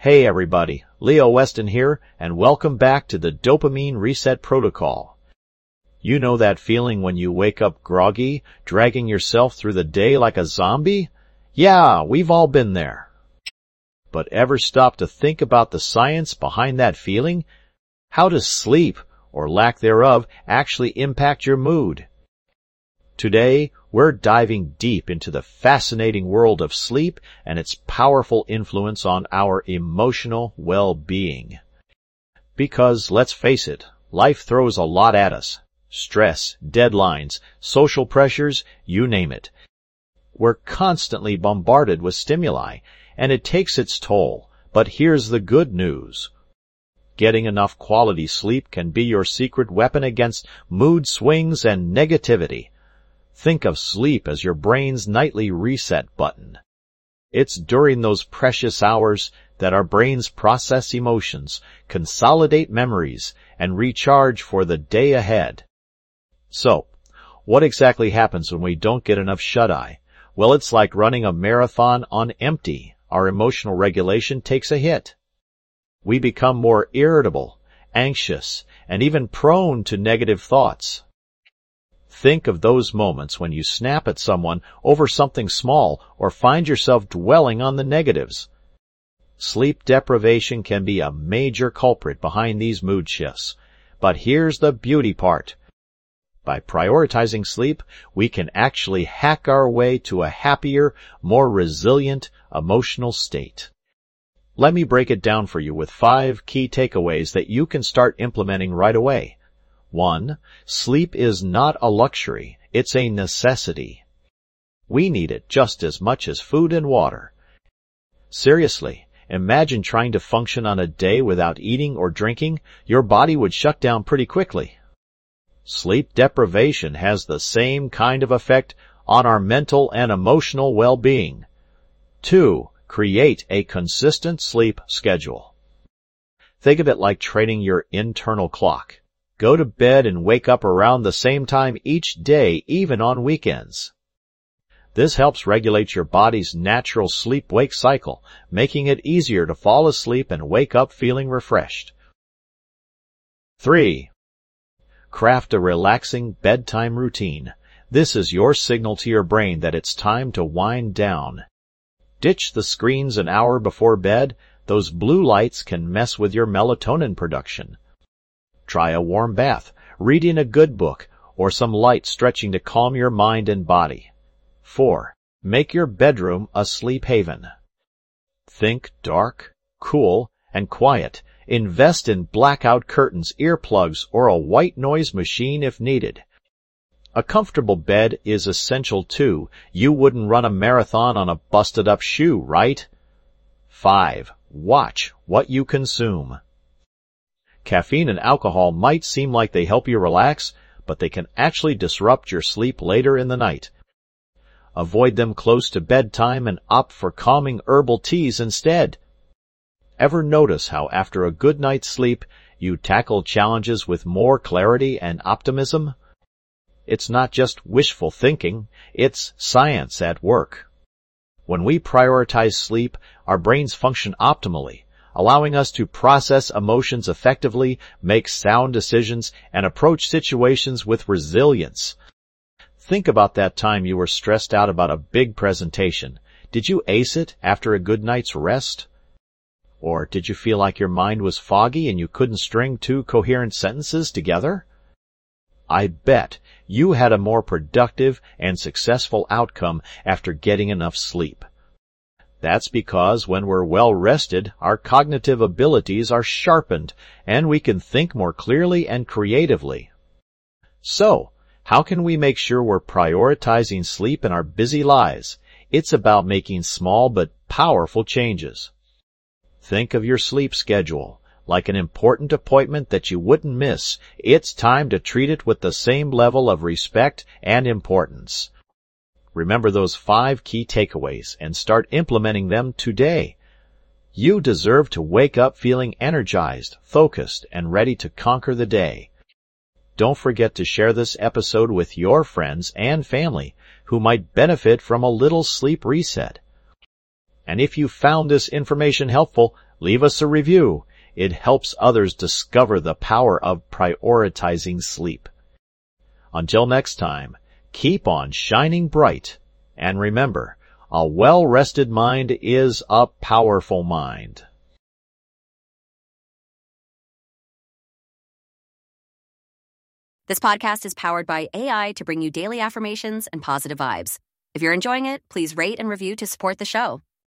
Hey everybody, Leo Weston here, and welcome back to the Dopamine Reset Protocol. You know that feeling when you wake up groggy, dragging yourself through the day like a zombie? Yeah, we've all been there. But ever stop to think about the science behind that feeling? How does sleep, or lack thereof, actually impact your mood? Today, we're diving deep into the fascinating world of sleep and its powerful influence on our emotional well-being. Because, let's face it, life throws a lot at us. Stress, deadlines, social pressures, you name it. We're constantly bombarded with stimuli, and it takes its toll. But here's the good news. Getting enough quality sleep can be your secret weapon against mood swings and negativity. Think of sleep as your brain's nightly reset button. It's during those precious hours that our brains process emotions, consolidate memories, and recharge for the day ahead. So, what exactly happens when we don't get enough shut-eye? Well, it's like running a marathon on empty. Our emotional regulation takes a hit. We become more irritable, anxious, and even prone to negative thoughts. Think of those moments when you snap at someone over something small or find yourself dwelling on the negatives. Sleep deprivation can be a major culprit behind these mood shifts. But here's the beauty part. By prioritizing sleep, we can actually hack our way to a happier, more resilient emotional state. Let me break it down for you with 5 key takeaways that you can start implementing right away. 1. Sleep is not a luxury, it's a necessity. We need it just as much as food and water. Seriously, imagine trying to function on a day without eating or drinking. Your body would shut down pretty quickly. Sleep deprivation has the same kind of effect on our mental and emotional well-being. 2. Create a consistent sleep schedule. Think of it like training your internal clock. Go to bed and wake up around the same time each day, even on weekends. This helps regulate your body's natural sleep-wake cycle, making it easier to fall asleep and wake up feeling refreshed. 3. Craft a relaxing bedtime routine. This is your signal to your brain that it's time to wind down. Ditch the screens an hour before bed. Those blue lights can mess with your melatonin production. Try a warm bath, reading a good book, or some light stretching to calm your mind and body. 4. Make your bedroom a sleep haven. Think dark, cool, and quiet. Invest in blackout curtains, earplugs, or a white noise machine if needed. A comfortable bed is essential too. You wouldn't run a marathon on a busted-up shoe, right? 5. Watch what you consume. Caffeine and alcohol might seem like they help you relax, but they can actually disrupt your sleep later in the night. Avoid them close to bedtime and opt for calming herbal teas instead. Ever notice how after a good night's sleep, you tackle challenges with more clarity and optimism? It's not just wishful thinking, it's science at work. When we prioritize sleep, our brains function optimally, allowing us to process emotions effectively, make sound decisions, and approach situations with resilience. Think about that time you were stressed out about a big presentation. Did you ace it after a good night's rest? Or did you feel like your mind was foggy and you couldn't string 2 coherent sentences together? I bet you had a more productive and successful outcome after getting enough sleep. That's because when we're well rested, our cognitive abilities are sharpened, and we can think more clearly and creatively. So, how can we make sure we're prioritizing sleep in our busy lives? It's about making small but powerful changes. Think of your sleep schedule like an important appointment that you wouldn't miss. It's time to treat it with the same level of respect and importance. Remember those 5 key takeaways and start implementing them today. You deserve to wake up feeling energized, focused, and ready to conquer the day. Don't forget to share this episode with your friends and family who might benefit from a little sleep reset. And if you found this information helpful, Leave us a review. It helps others discover the power of prioritizing sleep. Until next time, keep on shining bright. And remember, a well-rested mind is a powerful mind. This podcast is powered by AI to bring you daily affirmations and positive vibes. If you're enjoying it, please rate and review to support the show.